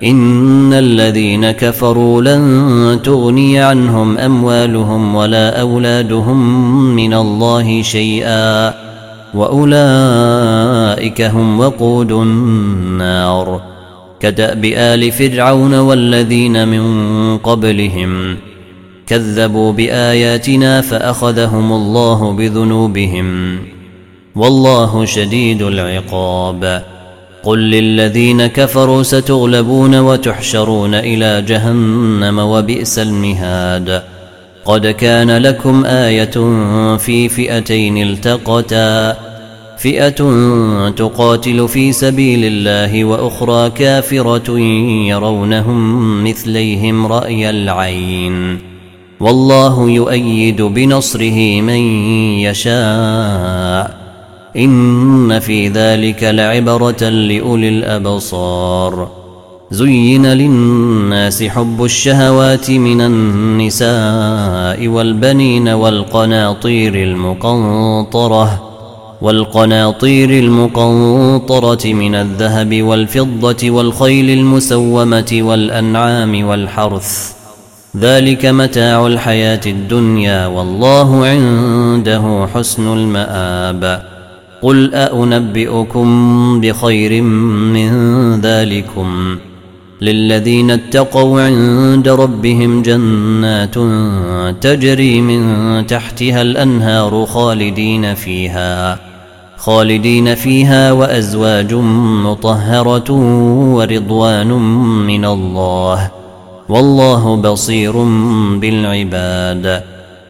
إن الذين كفروا لن تغني عنهم أموالهم ولا أولادهم من الله شيئا وأولئك هم وقود النار كدأب آل فرعون والذين من قبلهم كذبوا بآياتنا فأخذهم الله بذنوبهم والله شديد العقاب قل للذين كفروا ستغلبون وتحشرون إلى جهنم وبئس المهاد قد كان لكم آية في فئتين التقتا فئة تقاتل في سبيل الله وأخرى كافرة يرونهم مثليهم رأي العين والله يؤيد بنصره من يشاء إن في ذلك لعبرة لأولي الأبصار زين للناس حب الشهوات من النساء والبنين والقناطير المقنطرة من الذهب والفضة والخيل المسومة والأنعام والحرث ذلك متاع الحياة الدنيا والله عنده حسن المآب قل أنبئكم بخير من ذلكم للذين اتقوا عند ربهم جنات تجري من تحتها الأنهار خالدين فيها وأزواج مطهرة ورضوان من الله والله بصير بالعباد